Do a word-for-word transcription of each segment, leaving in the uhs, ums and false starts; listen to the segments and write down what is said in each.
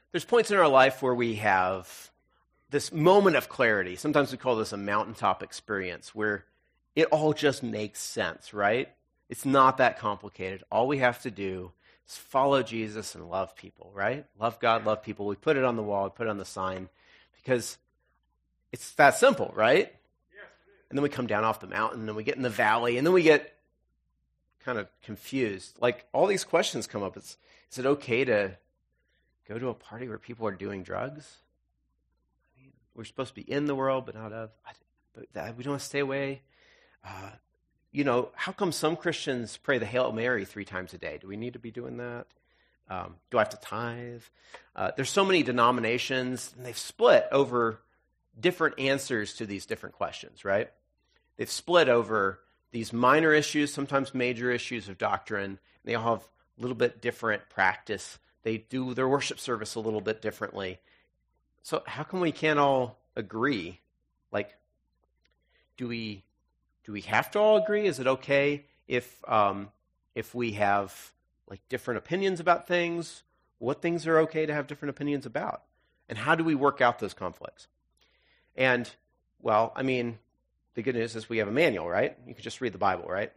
there's points in our life where we have this moment of clarity. Sometimes we call this a mountaintop experience where it all just makes sense, right? It's not that complicated. All we have to do is follow Jesus and love people, right? Love God, love people. We put it on the wall, we put it on the sign because it's that simple, right? And then we come down off the mountain and we get in the valley and then we get kind of confused. Like all these questions come up. It's, is it okay to go to a party where people are doing drugs? I mean, we're supposed to be in the world, but not of. But that, we don't want to stay away. Uh, you know, how come some Christians pray the Hail Mary three times a day? Do we need to be doing that? Um, do I have to tithe? Uh, there's so many denominations, and they've split over different answers to these different questions, right? They've split over these minor issues, sometimes major issues of doctrine. They all have a little bit different practice. They do their worship service a little bit differently. So how come we can't all agree? Like, do we do we have to all agree? Is it okay if um, if we have like different opinions about things? What things are okay to have different opinions about? And how do we work out those conflicts? And, well, I mean, the good news is we have a manual, right? You can just read the Bible, right?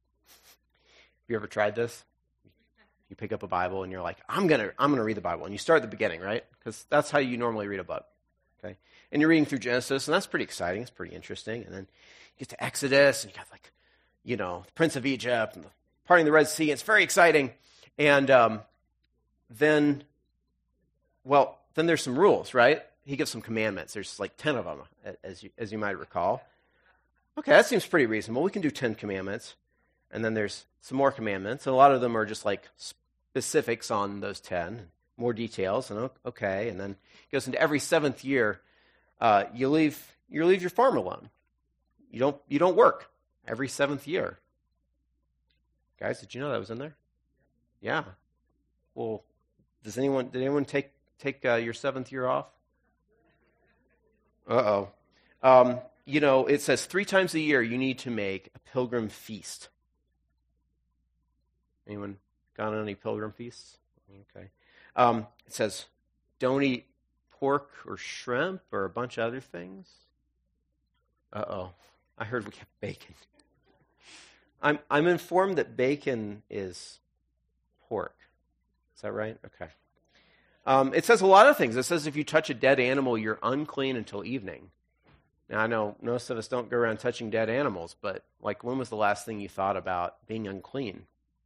Have you ever tried this? You pick up a Bible and you're like, I'm gonna, I'm gonna read the Bible, and you start at the beginning, right? Because that's how you normally read a book, okay? And you're reading through Genesis, and that's pretty exciting. It's pretty interesting. And then you get to Exodus, and you got like, you know, the Prince of Egypt and the parting the Red Sea. It's very exciting. And um, then, well, then there's some rules, right? He gives some commandments. There's like ten of them, as you, as you might recall. Okay, that seems pretty reasonable. We can do ten commandments. And then there's some more commandments. And a lot of them are just like specifics on those ten, more details. And okay, and then it goes into every seventh year, uh, you leave you leave your farm alone. You don't you don't work every seventh year. Guys, did you know that was in there? Yeah. Well, does anyone did anyone take take uh, your seventh year off? Uh-oh. Um, you know, it says three times a year you need to make a pilgrim feast. Anyone gone on any pilgrim feasts? Okay. Um, it says don't eat pork or shrimp or a bunch of other things. Uh-oh. I heard we have bacon. I'm I'm informed that bacon is pork. Is that right? Okay. Um, it says a lot of things. It says if you touch a dead animal, you're unclean until evening. Now, I know most of us don't go around touching dead animals, but like when was the last thing you thought about being unclean?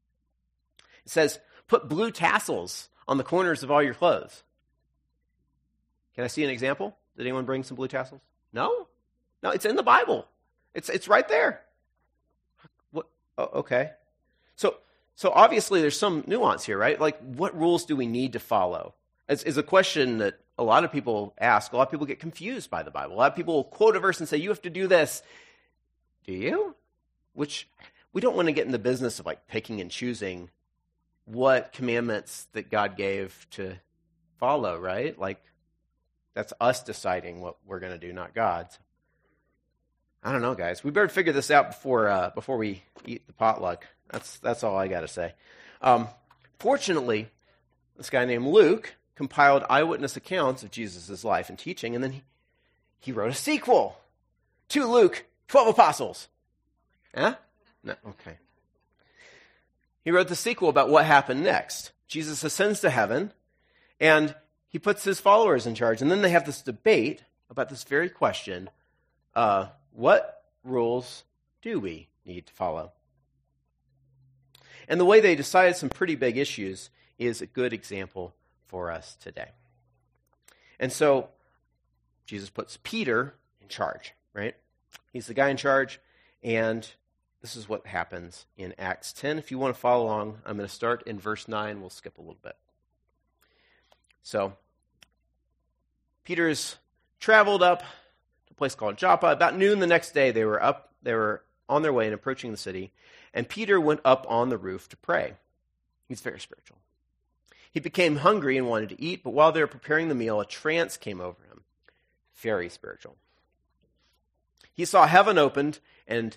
It says put blue tassels on the corners of all your clothes. Can I see an example? Did anyone bring some blue tassels? No? No, it's in the Bible. It's it's right there. What? Oh, okay. So so obviously there's some nuance here, right? Like what rules do we need to follow? It's, it's a question that a lot of people ask. A lot of people get confused by the Bible. A lot of people will quote a verse and say, you have to do this. Do you? Which we don't want to get in the business of like picking and choosing what commandments that God gave to follow, right? Like that's us deciding what we're going to do, not God's. I don't know, guys. We better figure this out before uh, before we eat the potluck. That's that's all I got to say. Um, fortunately, this guy named Luke compiled eyewitness accounts of Jesus' life and teaching, and then he, he wrote a sequel to Luke, twelve Apostles. Huh? No, okay. He wrote the sequel about what happened next. Jesus ascends to heaven, and he puts his followers in charge, and then they have this debate about this very question, uh, what rules do we need to follow? And the way they decided some pretty big issues is a good example for us today. And so Jesus puts Peter in charge, right? He's the guy in charge, and this is what happens in Acts ten. If you want to follow along, I'm going to start in verse nine. We'll skip a little bit. So Peter's traveled up to a place called Joppa. About noon the next day, they were up. They were on their way and approaching the city, and Peter went up on the roof to pray. He's very spiritual. He became hungry and wanted to eat, but while they were preparing the meal, a trance came over him. Very spiritual. He saw heaven opened and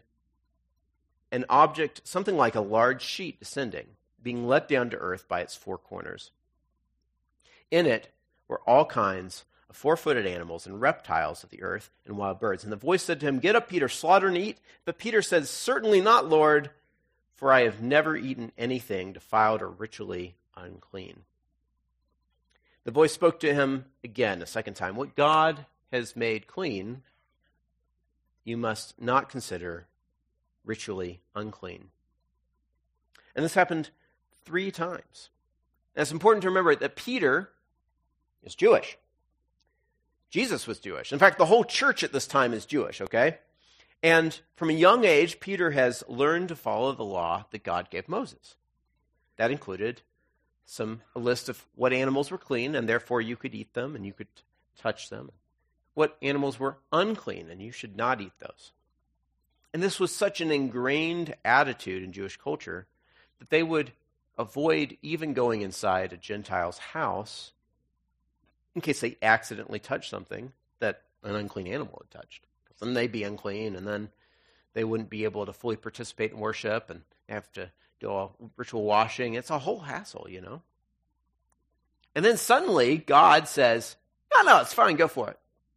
an object, something like a large sheet descending, being let down to earth by its four corners. In it were were all kinds of four-footed animals and reptiles of the earth and wild birds. And the voice said to him, "Get up, Peter, slaughter and eat." But Peter said, "Certainly not, Lord, for I have never eaten anything defiled or ritually unclean." The voice spoke to him again a second time. "What God has made clean, you must not consider ritually unclean." And this happened three times. And it's important to remember that Peter is Jewish. Jesus was Jewish. In fact, the whole church at this time is Jewish, okay? And from a young age, Peter has learned to follow the law that God gave Moses. That included some a list of what animals were clean, and therefore you could eat them and you could touch them. What animals were unclean, and you should not eat those. And this was such an ingrained attitude in Jewish culture that they would avoid even going inside a Gentile's house in case they accidentally touched something that an unclean animal had touched. Because then they'd be unclean, and then they wouldn't be able to fully participate in worship and have to do a ritual washing. It's a whole hassle, you know. And then suddenly God says, no, no, it's fine, go for it.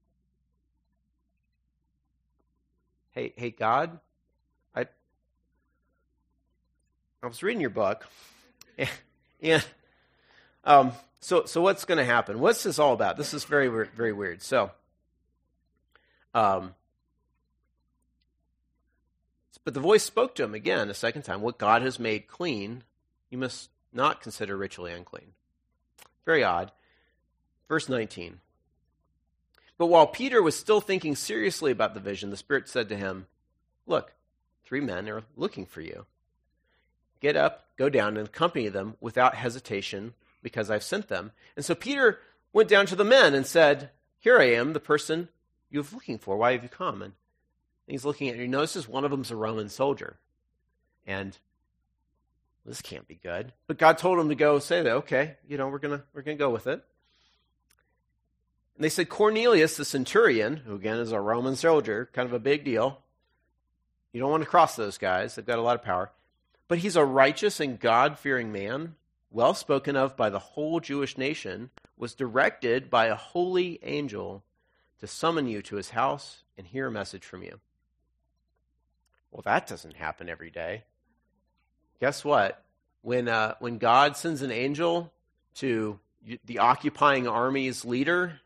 Hey, hey, God, I I was reading your book, and, and um, so so what's going to happen? What's this all about? This is very very weird. So, um, but the voice spoke to him again a second time. What God has made clean, you must not consider ritually unclean. Very odd. Verse nineteen. But while Peter was still thinking seriously about the vision, the Spirit said to him, "Look, three men are looking for you. Get up, go down, and accompany them without hesitation, because I've sent them." And so Peter went down to the men and said, "Here I am, the person you have looking for. Why have you come?" And he's looking at you. He notices one of them's a Roman soldier. And this can't be good. But God told him to go say that, okay, you know, we're gonna we're gonna go with it. And they said, "Cornelius, the centurion," who again is a Roman soldier, kind of a big deal. You don't want to cross those guys. They've got a lot of power. But he's a righteous and God-fearing man, well spoken of by the whole Jewish nation, was directed by a holy angel to summon you to his house and hear a message from you. Well, that doesn't happen every day. Guess what? When uh, when God sends an angel to the occupying army's leader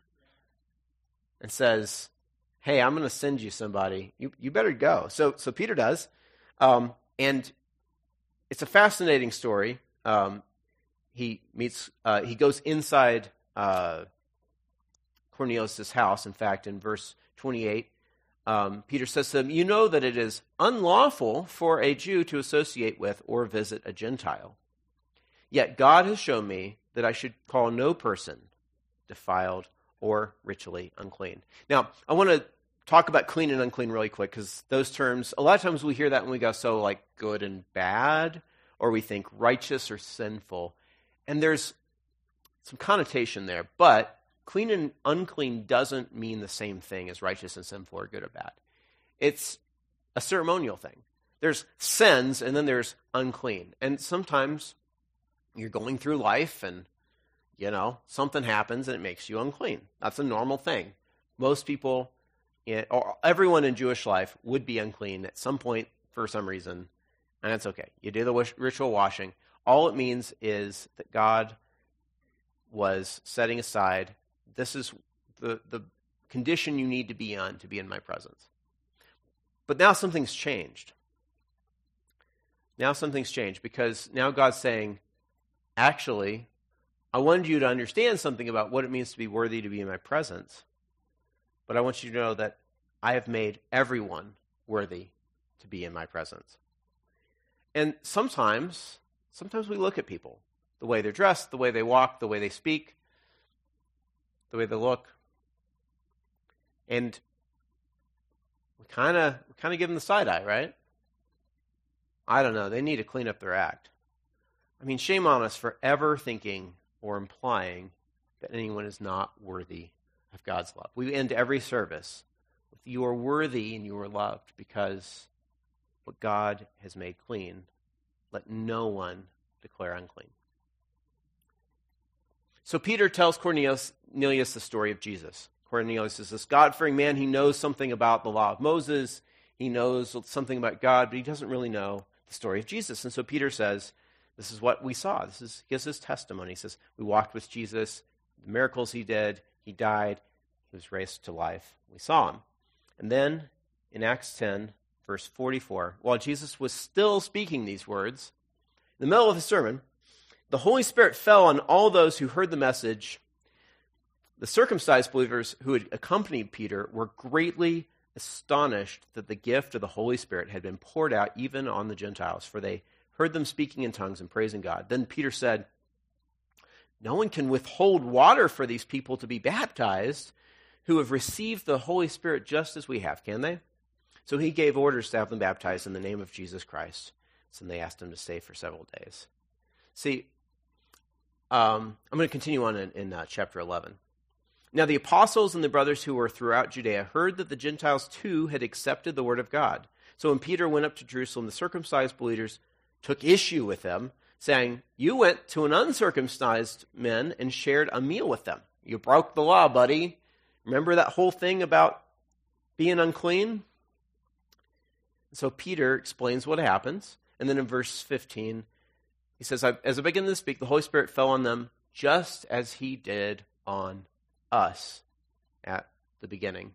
and says, "Hey, I'm going to send you somebody. You you better go." So so Peter does, um, and it's a fascinating story. Um, he meets. Uh, he goes inside uh, Cornelius' house. In fact, in verse twenty-eight, um, Peter says to them, "You know that it is unlawful for a Jew to associate with or visit a Gentile. Yet God has shown me that I should call no person defiled or ritually unclean." Now, I want to talk about clean and unclean really quick, because those terms, a lot of times we hear that and we go, so like good and bad, or we think righteous or sinful. And there's some connotation there, but clean and unclean doesn't mean the same thing as righteous and sinful or good or bad. It's a ceremonial thing. There's sins and then there's unclean. And sometimes you're going through life and you know, something happens and it makes you unclean. That's a normal thing. Most people, in, or everyone in Jewish life would be unclean at some point for some reason, and that's okay. You do the ritual washing. All it means is that God was setting aside, this is the, the condition you need to be on to be in my presence. But now something's changed. Now something's changed because now God's saying, actually, I wanted you to understand something about what it means to be worthy to be in my presence, but I want you to know that I have made everyone worthy to be in my presence. And sometimes, sometimes we look at people, the way they're dressed, the way they walk, the way they speak, the way they look, and we kind of we kind of give them the side eye, right? I don't know. They need to clean up their act. I mean, shame on us for ever thinking or implying that anyone is not worthy of God's love. We end every service with, "You are worthy and you are loved because what God has made clean, let no one declare unclean." So Peter tells Cornelius, Cornelius the story of Jesus. Cornelius is this God-fearing man. He knows something about the law of Moses. He knows something about God, but he doesn't really know the story of Jesus. And so Peter says, this is what we saw. This is, he gives his testimony. He says, we walked with Jesus, the miracles he did, he died, he was raised to life. We saw him. And then in Acts ten, verse forty-four, while Jesus was still speaking these words, in the middle of his sermon, the Holy Spirit fell on all those who heard the message. The circumcised believers who had accompanied Peter were greatly astonished that the gift of the Holy Spirit had been poured out even on the Gentiles, for they heard them speaking in tongues and praising God. Then Peter said, no one can withhold water for these people to be baptized who have received the Holy Spirit just as we have, can they? So he gave orders to have them baptized in the name of Jesus Christ. So they asked him to stay for several days. See, um, I'm going to continue on in, in uh, chapter eleven. Now the apostles and the brothers who were throughout Judea heard that the Gentiles too had accepted the word of God. So when Peter went up to Jerusalem, the circumcised believers took issue with them, saying, you went to an uncircumcised men and shared a meal with them. You broke the law, buddy. Remember that whole thing about being unclean? So Peter explains what happens. And then in verse fifteen, he says, as I begin to speak, the Holy Spirit fell on them just as he did on us at the beginning.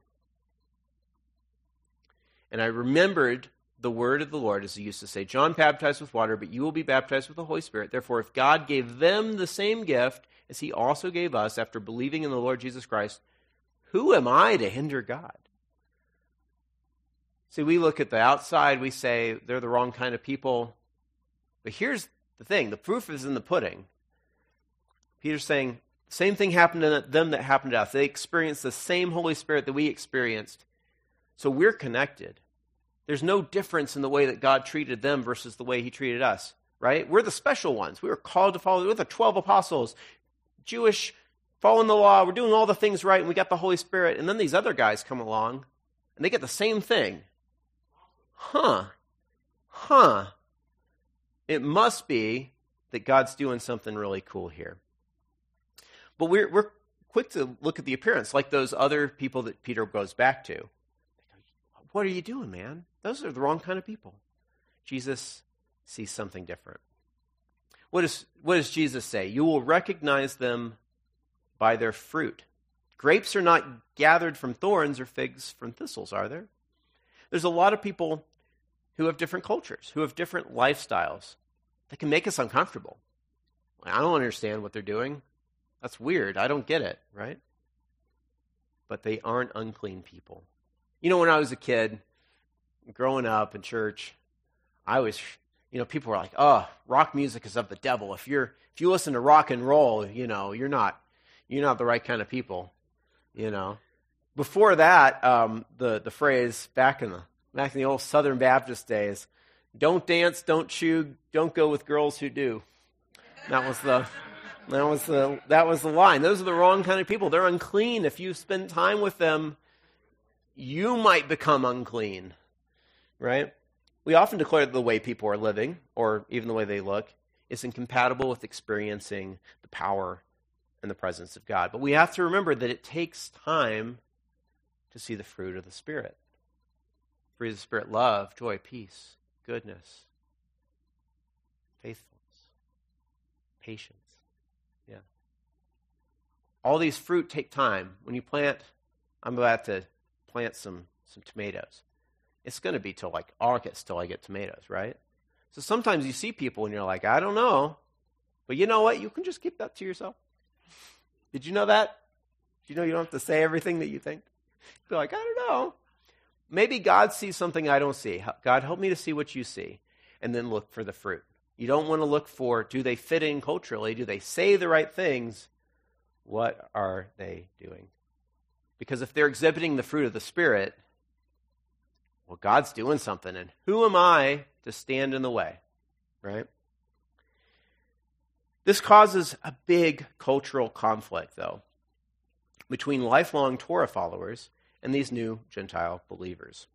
And I remembered the word of the Lord, as he used to say, John baptized with water, but you will be baptized with the Holy Spirit. Therefore, if God gave them the same gift as he also gave us after believing in the Lord Jesus Christ, who am I to hinder God? See, we look at the outside, we say they're the wrong kind of people. But here's the thing, the proof is in the pudding. Peter's saying, the same thing happened to them that happened to us. They experienced the same Holy Spirit that we experienced. So we're connected. There's no difference in the way that God treated them versus the way he treated us, right? We're the special ones. We were called to follow. We're the twelve apostles, Jewish, following the law. We're doing all the things right, and we got the Holy Spirit. And then these other guys come along, and they get the same thing. Huh. Huh. It must be that God's doing something really cool here. But we're, we're quick to look at the appearance, like those other people that Peter goes back to. What are you doing, man? Those are the wrong kind of people. Jesus sees something different. What, is, what does Jesus say? You will recognize them by their fruit. Grapes are not gathered from thorns or figs from thistles, are there? There's a lot of people who have different cultures, who have different lifestyles that can make us uncomfortable. I don't understand what they're doing. That's weird. I don't get it, right? But they aren't unclean people. You know, when I was a kid, growing up in church, I was, you know, people were like, oh, rock music is of the devil. If you're, if you listen to rock and roll, you know, you're not, you're not the right kind of people, you know. Before that, um, the, the phrase back in the, back in the old Southern Baptist days, don't dance, don't chew, don't go with girls who do. That was the, that was the, that was the line. Those are the wrong kind of people. They're unclean. If you spend time with them, you might become unclean, right? We often declare that the way people are living, or even the way they look, is incompatible with experiencing the power and the presence of God. But we have to remember that it takes time to see the fruit of the Spirit. Fruit of the Spirit: love, joy, peace, goodness, faithfulness, patience. Yeah. All these fruit take time. When you plant, I'm about to plant some, some tomatoes. It's going to be till like August till I get tomatoes, right? So sometimes you see people and you're like, I don't know. But you know what? You can just keep that to yourself. Did you know that? Did you know you don't have to say everything that you think? You're like, I don't know. Maybe God sees something I don't see. God, help me to see what you see. And then look for the fruit. You don't want to look for, do they fit in culturally? Do they say the right things? What are they doing? Because if they're exhibiting the fruit of the Spirit, well, God's doing something. And who am I to stand in the way? Right? This causes a big cultural conflict, though, between lifelong Torah followers and these new Gentile believers.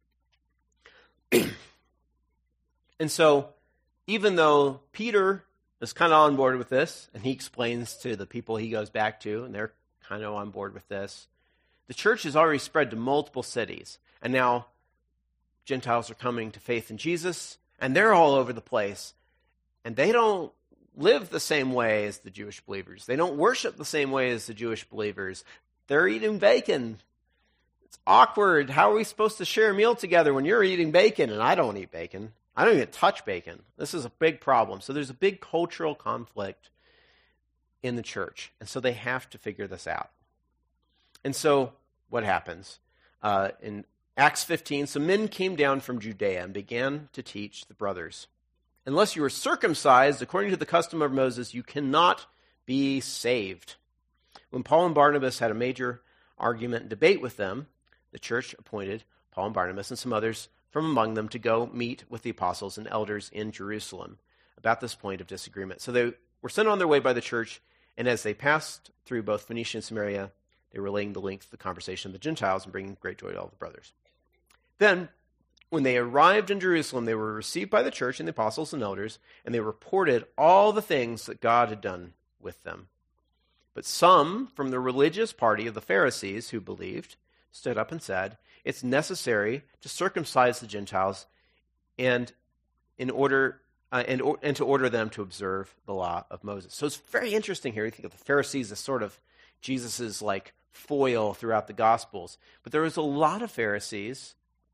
And so, even though Peter is kind of on board with this, and he explains to the people he goes back to, and they're kind of on board with this. The church has already spread to multiple cities, and now Gentiles are coming to faith in Jesus, and they're all over the place, and they don't live the same way as the Jewish believers. They don't worship the same way as the Jewish believers. They're eating bacon. It's awkward. How are we supposed to share a meal together when you're eating bacon and I don't eat bacon? I don't even touch bacon. This is a big problem. So there's a big cultural conflict in the church, and so they have to figure this out. And so what happens? Uh, in Acts fifteen, some men came down from Judea and began to teach the brothers, unless you are circumcised according to the custom of Moses, you cannot be saved. When Paul and Barnabas had a major argument and debate with them, the church appointed Paul and Barnabas and some others from among them to go meet with the apostles and elders in Jerusalem about this point of disagreement. So they were sent on their way by the church, and as they passed through both Phoenicia and Samaria, they were laying the length of the conversation of the Gentiles and bringing great joy to all the brothers. Then, when they arrived in Jerusalem, they were received by the church and the apostles and elders, and they reported all the things that God had done with them. But some from the religious party of the Pharisees who believed stood up and said, it's necessary to circumcise the Gentiles and in order uh, and, or, and to order them to observe the law of Moses. So it's very interesting here. You think of the Pharisees as sort of Jesus's like foil throughout the Gospels. But there was a lot of Pharisees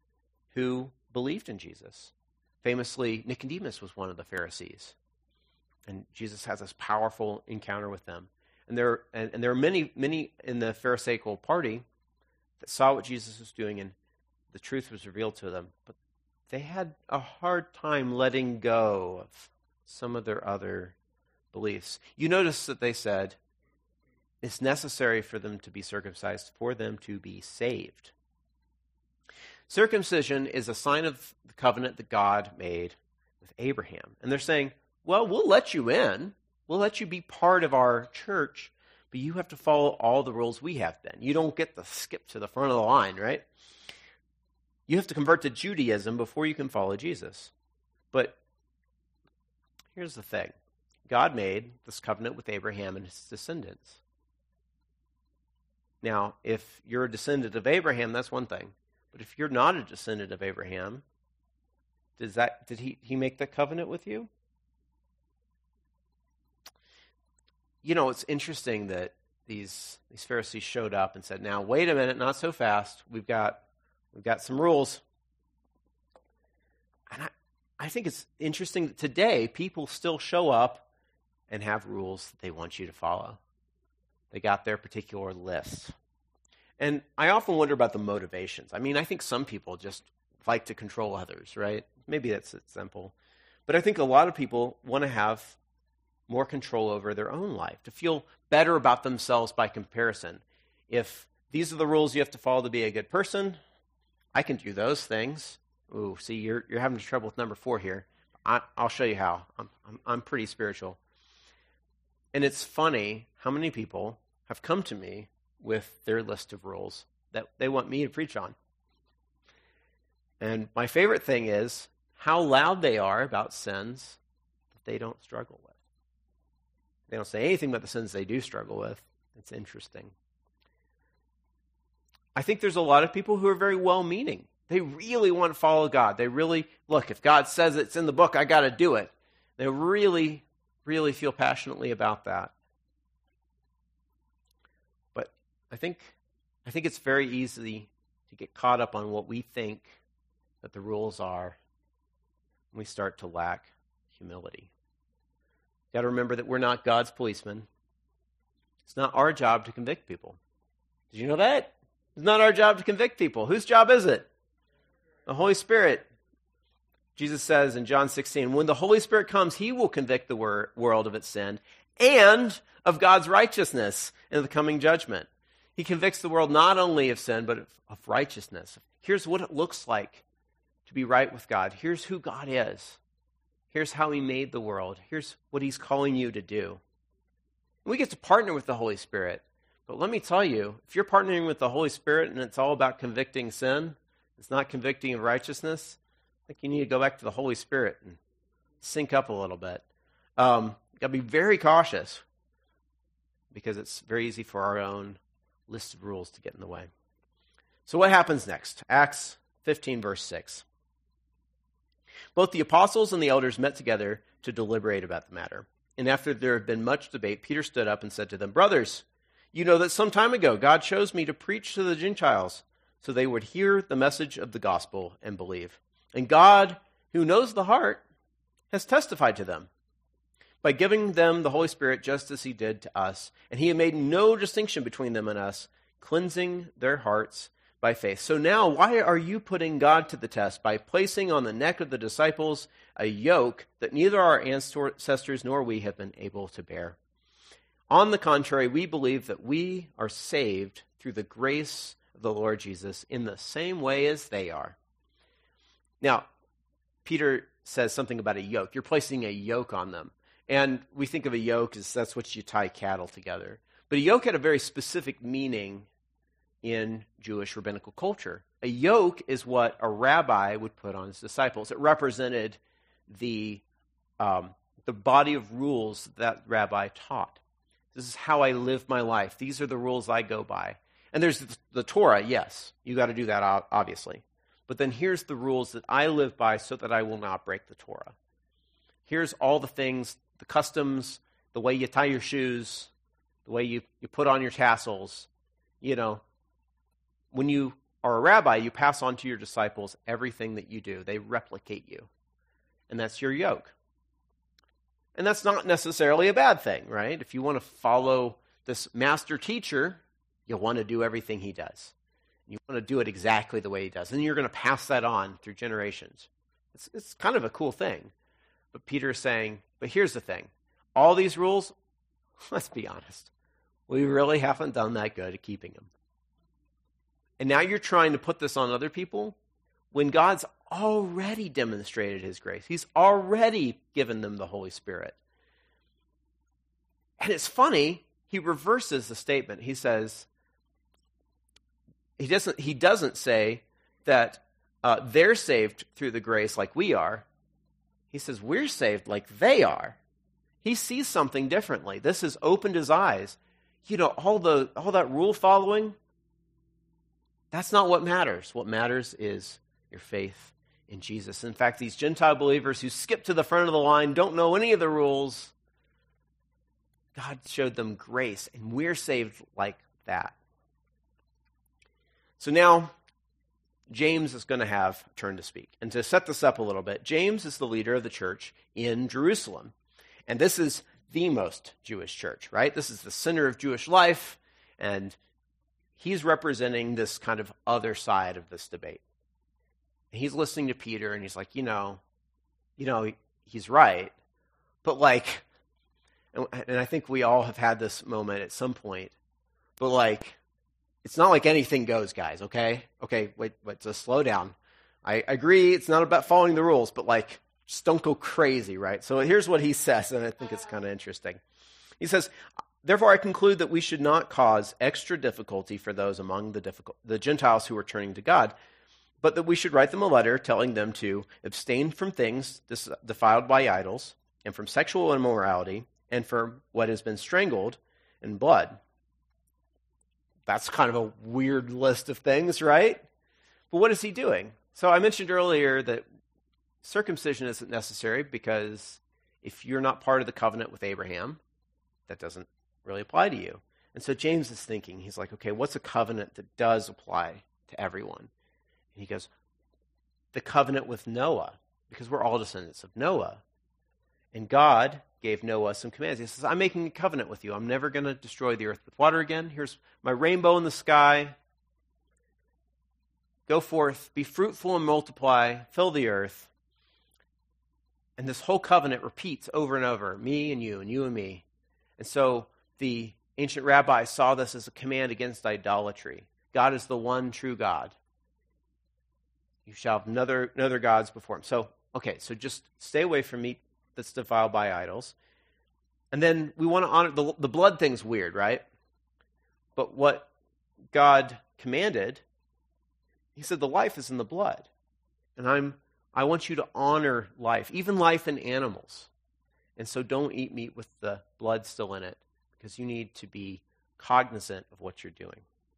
who believed in Jesus. Famously, Nicodemus was one of the Pharisees. And Jesus has this powerful encounter with them. And there, and, and there are many, many in the Pharisaical party that saw what Jesus was doing, and the truth was revealed to them. But they had a hard time letting go of some of their other beliefs. You notice that they said, it's necessary for them to be circumcised, for them to be saved. Circumcision is a sign of the covenant that God made with Abraham. And they're saying, well, we'll let you in. We'll let you be part of our church, but you have to follow all the rules we have then. You don't get to skip to the front of the line, right? You have to convert to Judaism before you can follow Jesus. But here's the thing. God made this covenant with Abraham and his descendants. Now, if you're a descendant of Abraham, that's one thing. But if you're not a descendant of Abraham, does that did he, he make that covenant with you? You know, it's interesting that these these Pharisees showed up and said, now, wait a minute, not so fast. We've got we've got some rules. And I, I think it's interesting that today people still show up and have rules that they want you to follow. They got their particular list. And I often wonder about the motivations. I mean, I think some people just like to control others, right? Maybe that's simple. But I think a lot of people want to have more control over their own life, to feel better about themselves by comparison. If these are the rules you have to follow to be a good person, I can do those things. Ooh, see, you're you're having trouble with number four here. I, I'll show you how. I'm, I'm I'm pretty spiritual. And it's funny how many people have come to me with their list of rules that they want me to preach on. And my favorite thing is how loud they are about sins that they don't struggle with. They don't say anything about the sins they do struggle with. It's interesting. I think there's a lot of people who are very well-meaning. They really want to follow God. They really, look, if God says it's in the book, I got to do it. They really, really feel passionately about that. But I think, I think it's very easy to get caught up on what we think that the rules are when we start to lack humility. You've got to remember that we're not God's policemen. It's not our job to convict people. Did you know that? It's not our job to convict people. Whose job is it? The Holy Spirit. Jesus says in John sixteen, when the Holy Spirit comes, he will convict the wor- world of its sin and of God's righteousness in the coming judgment. He convicts the world not only of sin, but of, of righteousness. Here's what it looks like to be right with God. Here's who God is. Here's how he made the world. Here's what he's calling you to do. We get to partner with the Holy Spirit. But let me tell you, if you're partnering with the Holy Spirit and it's all about convicting sin, it's not convicting of righteousness, I think you need to go back to the Holy Spirit and sync up a little bit. Um, Got to be very cautious because it's very easy for our own list of rules to get in the way. So what happens next? Acts fifteen, verse six. Both the apostles and the elders met together to deliberate about the matter. And after there had been much debate, Peter stood up and said to them, "Brothers, you know that some time ago God chose me to preach to the Gentiles so they would hear the message of the gospel and believe. And God, who knows the heart, has testified to them by giving them the Holy Spirit just as he did to us. And he had made no distinction between them and us, cleansing their hearts by faith. So now, why are you putting God to the test by placing on the neck of the disciples a yoke that neither our ancestors nor we have been able to bear? On the contrary, we believe that we are saved through the grace of the Lord Jesus in the same way as they are." Now, Peter says something about a yoke. You're placing a yoke on them. And we think of a yoke as that's what you tie cattle together. But a yoke had a very specific meaning in Jewish rabbinical culture. A yoke is what a rabbi would put on his disciples. It represented the, um, the body of rules that rabbi taught. This is how I live my life. These are the rules I go by. And there's the, the Torah, yes. You got to do that, obviously. But then here's the rules that I live by so that I will not break the Torah. Here's all the things, the customs, the way you tie your shoes, the way you, you put on your tassels. You know, when you are a rabbi, you pass on to your disciples everything that you do. They replicate you. And that's your yoke. And that's not necessarily a bad thing, right? If you want to follow this master teacher, you'll want to do everything he does. You want to do it exactly the way he does. And you're going to pass that on through generations. It's, it's kind of a cool thing. But Peter is saying, but here's the thing. All these rules, let's be honest, we really haven't done that good at keeping them. And now you're trying to put this on other people when God's already demonstrated his grace. He's already given them the Holy Spirit. And it's funny, he reverses the statement. He says, he doesn't, he doesn't say that uh, they're saved through the grace like we are. He says, we're saved like they are. He sees something differently. This has opened his eyes. You know, all the all that rule following, that's not what matters. What matters is your faith in Jesus. In fact, these Gentile believers who skip to the front of the line, don't know any of the rules, God showed them grace, and we're saved like that. So now, James is going to have a turn to speak. And to set this up a little bit, James is the leader of the church in Jerusalem. And this is the most Jewish church, right? This is the center of Jewish life, and he's representing this kind of other side of this debate. And he's listening to Peter, and he's like, you know, you know, he, he's right, but like, and, and I think we all have had this moment at some point, but like, it's not like anything goes, guys, okay? Okay, wait, wait, just slow down. I agree, it's not about following the rules, but like, just don't go crazy, right? So here's what he says, and I think it's kind of interesting. He says, therefore I conclude that we should not cause extra difficulty for those among the, difficult, the Gentiles who are turning to God, but that we should write them a letter telling them to abstain from things dis- defiled by idols, and from sexual immorality, and from what has been strangled in blood. That's kind of a weird list of things, right? But what is he doing? So I mentioned earlier that circumcision isn't necessary because if you're not part of the covenant with Abraham, that doesn't really apply to you. And so James is thinking, he's like, okay, what's a covenant that does apply to everyone? And he goes, the covenant with Noah, because we're all descendants of Noah. And God gave Noah some commands. He says, I'm making a covenant with you. I'm never going to destroy the earth with water again. Here's my rainbow in the sky. Go forth, be fruitful and multiply, fill the earth. And this whole covenant repeats over and over, me and you and you and me. And so the ancient rabbis saw this as a command against idolatry. God is the one true God. You shall have no other, no other gods before him. So, okay, so just stay away from meat that's defiled by idols. And then we want to honor, the, the blood thing's weird, right? But what God commanded, he said the life is in the blood. And I'm I want you to honor life, even life in animals. And so don't eat meat with the blood still in it, because you need to be cognizant of what you're doing.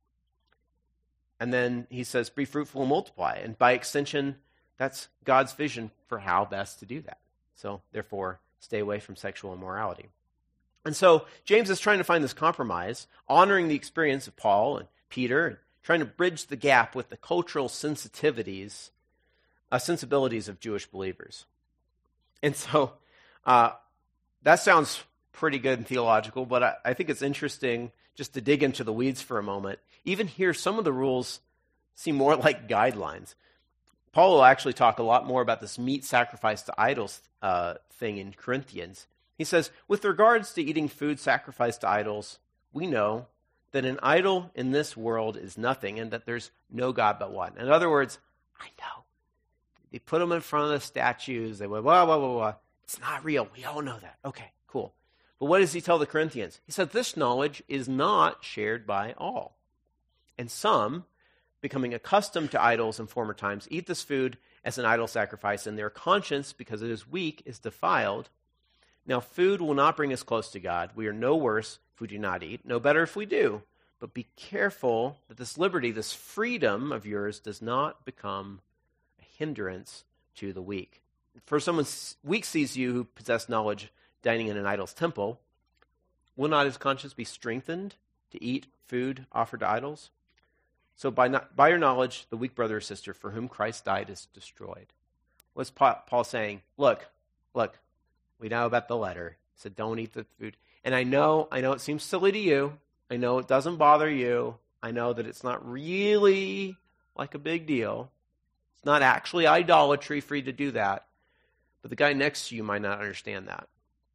And then he says, be fruitful and multiply. And by extension, that's God's vision for how best to do that. So therefore, stay away from sexual immorality. And so James is trying to find this compromise, honoring the experience of Paul and Peter, and trying to bridge the gap with the cultural sensitivities, uh, sensibilities of Jewish believers. And so uh, that sounds pretty good and theological, but I, I think it's interesting just to dig into the weeds for a moment. Even here, some of the rules seem more like guidelines. Paul will actually talk a lot more about this meat sacrifice to idols uh, thing in Corinthians. He says, with regards to eating food sacrificed to idols, we know that an idol in this world is nothing and that there's no God but one. In other words, I know. They put them in front of the statues. They went, blah, blah, blah, blah. It's not real. We all know that. Okay, cool. But what does he tell the Corinthians? He said, this knowledge is not shared by all. And some, becoming accustomed to idols in former times, eat this food as an idol sacrifice, and their conscience, because it is weak, is defiled. Now, food will not bring us close to God. We are no worse if we do not eat, no better if we do. But be careful that this liberty, this freedom of yours, does not become a hindrance to the weak. For someone weak sees you who possess knowledge dining in an idol's temple, will not his conscience be strengthened to eat food offered to idols? So by not, by your knowledge, the weak brother or sister for whom Christ died is destroyed. What's Paul saying? Look, look, we know about the letter. He said, don't eat the food. And I know, I know it seems silly to you. I know it doesn't bother you. I know that it's not really like a big deal. It's not actually idolatry for you to do that. But the guy next to you might not understand that.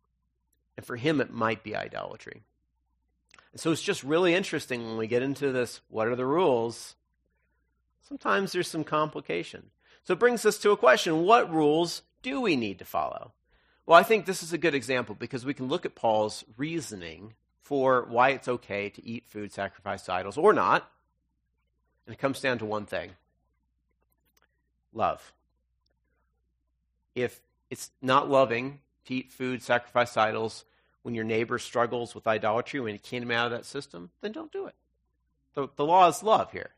And for him, it might be idolatry. And so it's just really interesting when we get into this, what are the rules? Sometimes there's some complication. So it brings us to a question, what rules do we need to follow? Well, I think this is a good example because we can look at Paul's reasoning for why it's okay to eat food sacrificed to idols or not. And it comes down to one thing. Love. If it's not loving to eat food sacrificed to idols when your neighbor struggles with idolatry, when you can't get him out of that system, then don't do it. The, the law is love here.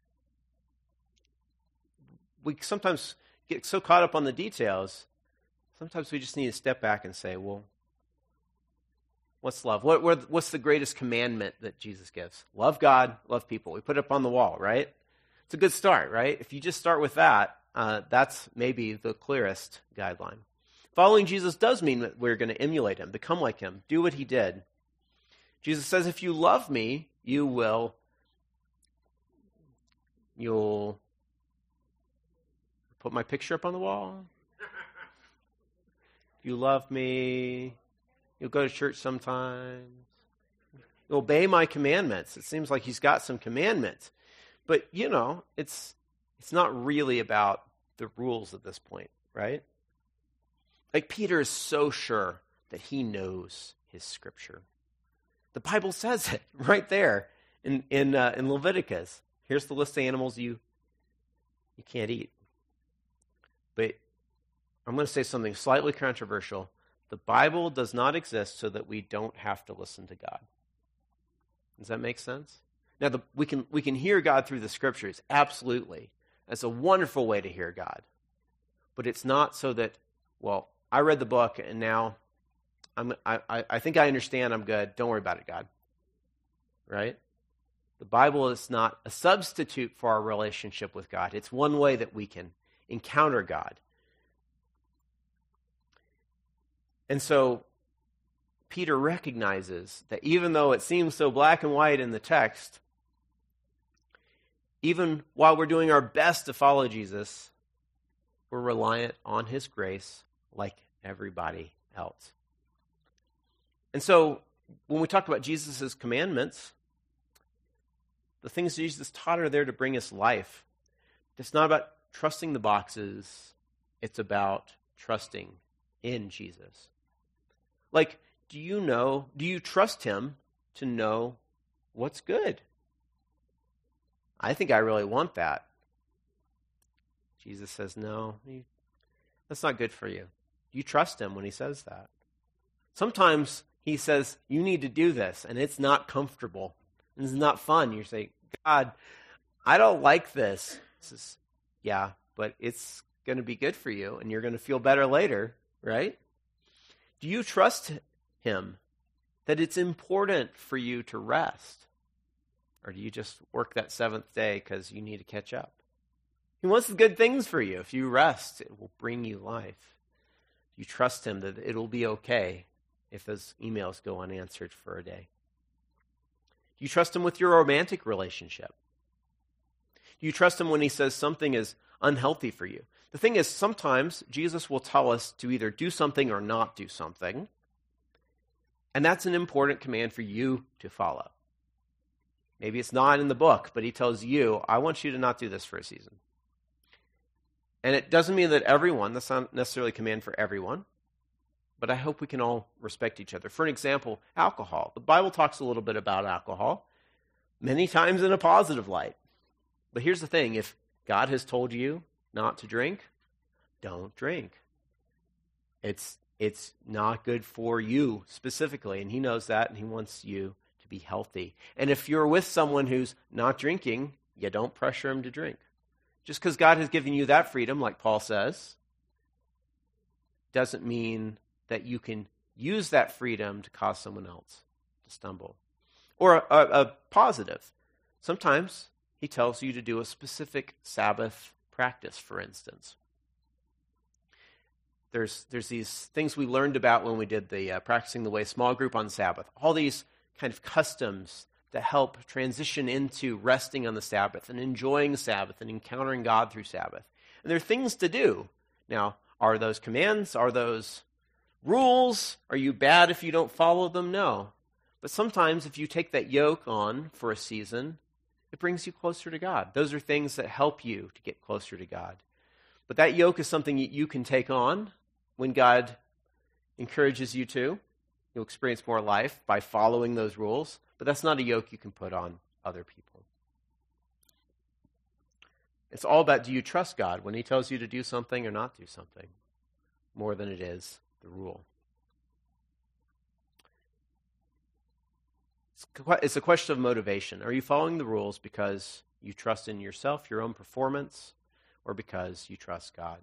We sometimes get so caught up on the details, sometimes we just need to step back and say, well, what's love? What, what, what's the greatest commandment that Jesus gives? Love God, love people. We put it up on the wall, right? It's a good start, right? If you just start with that, uh, that's maybe the clearest guideline. Following Jesus does mean that we're going to emulate him, become like him, do what he did. Jesus says, if you love me, you will, you'll put my picture up on the wall. If you love me, you'll go to church sometimes. You'll obey my commandments. It seems like he's got some commandments. But, you know, it's it's not really about the rules at this point, right? Like Peter is so sure that he knows his scripture. The Bible says it right there in in, uh, in Leviticus. Here's the list of animals you you can't eat. But I'm going to say something slightly controversial. The Bible does not exist so that we don't have to listen to God. Does that make sense? Now, the, we can we can hear God through the scriptures, absolutely. That's a wonderful way to hear God. But it's not so that, well, I read the book and now I'm, I, I think I understand, I'm good. Don't worry about it, God. Right? The Bible is not a substitute for our relationship with God. It's one way that we can encounter God. And so Peter recognizes that even though it seems so black and white in the text, even while we're doing our best to follow Jesus, we're reliant on his grace like everybody else. And so when we talk about Jesus' commandments, the things Jesus taught are there to bring us life. It's not about trusting the boxes. It's about trusting in Jesus. Like, do you know, do you trust him to know what's good? I think I really want that. Jesus says, no, that's not good for you. You trust him when he says that. Sometimes he says, you need to do this, and it's not comfortable. And it's not fun. You say, God, I don't like this. He says, yeah, but it's going to be good for you, and you're going to feel better later, right? Do you trust him that it's important for you to rest? Or do you just work that seventh day because you need to catch up? He wants the good things for you. If you rest, it will bring you life. You trust him that it'll be okay if those emails go unanswered for a day. Do you trust him with your romantic relationship? Do you trust him when he says something is unhealthy for you? The thing is, sometimes Jesus will tell us to either do something or not do something. And that's an important command for you to follow. Maybe it's not in the book, but he tells you, I want you to not do this for a season. And it doesn't mean that everyone, that's not necessarily a command for everyone, but I hope we can all respect each other. For an example, alcohol. The Bible talks a little bit about alcohol, many times in a positive light. But here's the thing, if God has told you not to drink, don't drink. It's it's not good for you specifically, and he knows that, and he wants you to be healthy. And if you're with someone who's not drinking, you don't pressure him to drink. Just because God has given you that freedom, like Paul says, doesn't mean that you can use that freedom to cause someone else to stumble. Or a, a, a positive. Sometimes he tells you to do a specific Sabbath practice, for instance. There's there's these things we learned about when we did the uh, Practicing the Way small group on Sabbath. All these kind of customs to help transition into resting on the Sabbath and enjoying Sabbath and encountering God through Sabbath. And there are things to do. Now, are those commands? Are those rules? Are you bad if you don't follow them? No. But sometimes if you take that yoke on for a season, it brings you closer to God. Those are things that help you to get closer to God. But that yoke is something that you can take on when God encourages you to. You'll experience more life by following those rules, but that's not a yoke you can put on other people. It's all about, do you trust God when he tells you to do something or not do something, more than it is the rule. It's a question of motivation. Are you following the rules because you trust in yourself, your own performance, or because you trust God?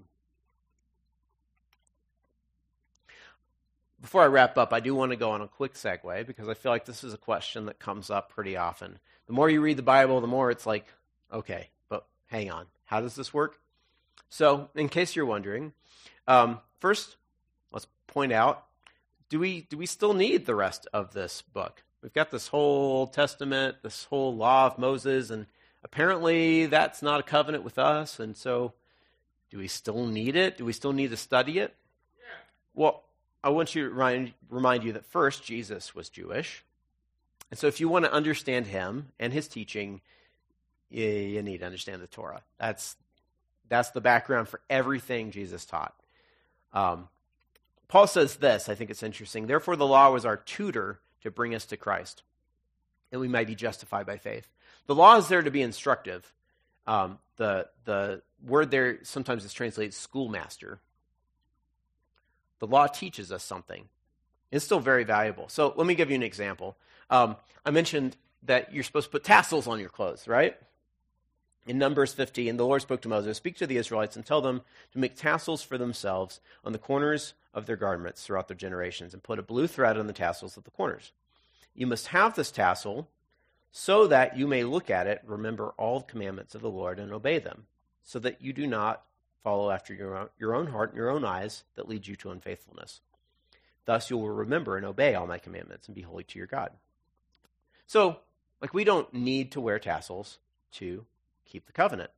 Before I wrap up, I do want to go on a quick segue because I feel like this is a question that comes up pretty often. The more you read the Bible, the more it's like, okay, but hang on. How does this work? So, in case you're wondering, um, first, let's point out, do we do we still need the rest of this book? We've got this whole Old Testament, this whole law of Moses, and apparently that's not a covenant with us, and so do we still need it? Do we still need to study it? Yeah. Well, I want you to remind, remind you that first, Jesus was Jewish. And so if you want to understand him and his teaching, you, you need to understand the Torah. That's that's the background for everything Jesus taught. Um, Paul says this, I think it's interesting. Therefore, the law was our tutor to bring us to Christ, and we might be justified by faith. The law is there to be instructive. Um, the the word there sometimes is translated schoolmaster. The law teaches us something. It's still very valuable. So let me give you an example. Um, I mentioned that you're supposed to put tassels on your clothes, right? In Numbers fifteen, the Lord spoke to Moses, "Speak to the Israelites and tell them to make tassels for themselves on the corners of their garments throughout their generations, and put a blue thread on the tassels of the corners. You must have this tassel so that you may look at it, remember all the commandments of the Lord, and obey them, so that you do not follow after your own, your own heart and your own eyes that lead you to unfaithfulness. Thus you will remember and obey all my commandments and be holy to your God." So, like, we don't need to wear tassels to keep the covenant.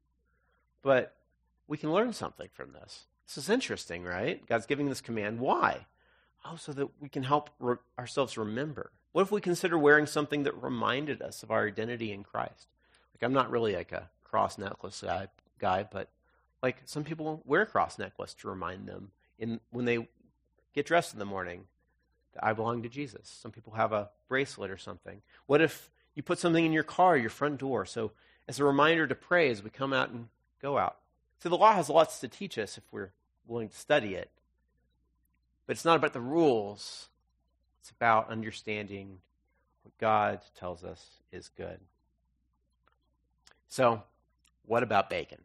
But we can learn something from this. This is interesting, right? God's giving this command. Why? Oh, so that we can help re- ourselves remember. What if we consider wearing something that reminded us of our identity in Christ? Like, I'm not really like a cross necklace guy, guy but like some people wear a cross necklace to remind them in when they get dressed in the morning that I belong to Jesus. Some people have a bracelet or something. What if you put something in your car, your front door, so as a reminder to pray as we come out and go out? So the law has lots to teach us if we're willing to study it. But it's not about the rules. It's about understanding what God tells us is good. So, what about bacon?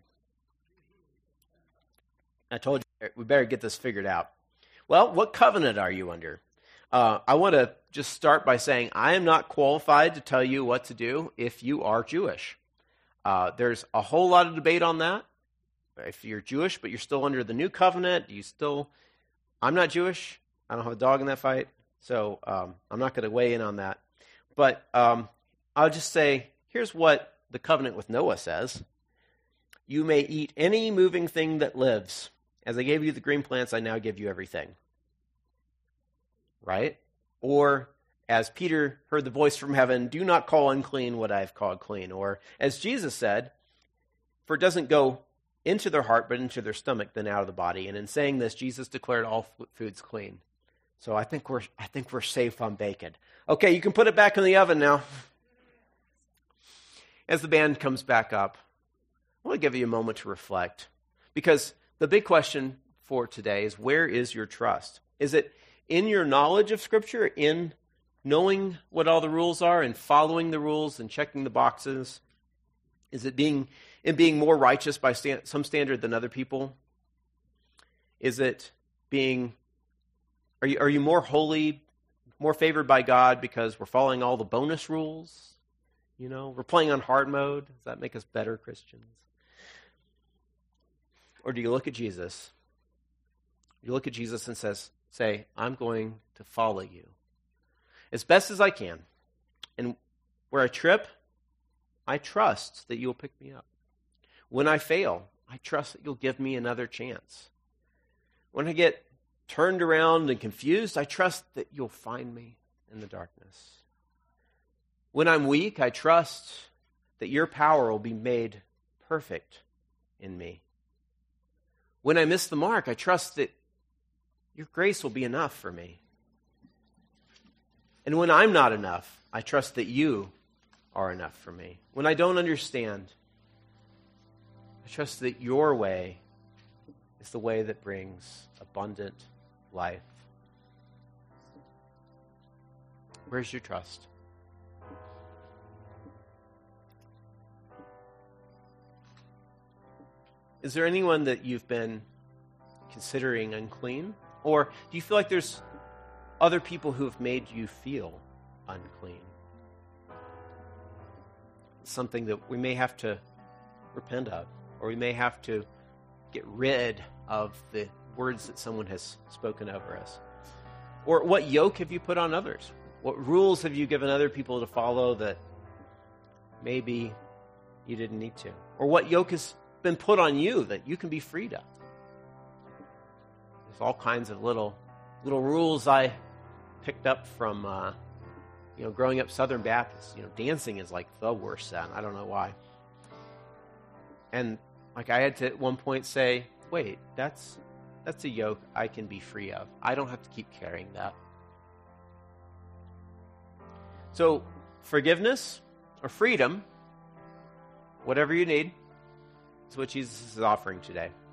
I told you we better get this figured out. Well, what covenant are you under? Uh, I want to just start by saying I am not qualified to tell you what to do if you are Jewish. Uh, there's a whole lot of debate on that. If you're Jewish, but you're still under the new covenant, you still... I'm not Jewish. I don't have a dog in that fight, so um, I'm not going to weigh in on that. But um, I'll just say, here's what the covenant with Noah says. You may eat any moving thing that lives. As I gave you the green plants, I now give you everything. Right? Or, as Peter heard the voice from heaven, do not call unclean what I have called clean. Or, as Jesus said, for it doesn't go into their heart, but into their stomach, then out of the body. And in saying this, Jesus declared all foods clean. So I think we're I think we're safe on bacon. Okay, you can put it back in the oven now. As the band comes back up, I want to give you a moment to reflect. Because the big question for today is, where is your trust? Is it in your knowledge of Scripture, in knowing what all the rules are and following the rules and checking the boxes? Is it being in being more righteous by stand, some standard than other people? Is it being, are you, are you more holy, more favored by God because we're following all the bonus rules? You know, we're playing on hard mode. Does that make us better Christians? Or do you look at Jesus? You look at Jesus and says, say, I'm going to follow you as best as I can. And where I trip, I trust that you'll pick me up. When I fail, I trust that you'll give me another chance. When I get turned around and confused, I trust that you'll find me in the darkness. When I'm weak, I trust that your power will be made perfect in me. When I miss the mark, I trust that your grace will be enough for me. And when I'm not enough, I trust that you are enough for me. When I don't understand, I trust that your way is the way that brings abundant life. Where's your trust? Is there anyone that you've been considering unclean? Or do you feel like there's other people who have made you feel unclean? It's something that we may have to repent of, or we may have to get rid of the words that someone has spoken over us. Or what yoke have you put on others? What rules have you given other people to follow that maybe you didn't need to? Or what yoke has been put on you that you can be freed of? There's all kinds of little little rules I picked up from uh, you know, growing up Southern Baptist. You know, dancing is like the worst sin. I don't know why. And like I had to at one point say, wait, that's that's a yoke I can be free of. I don't have to keep carrying that. So forgiveness or freedom, whatever you need, is what Jesus is offering today.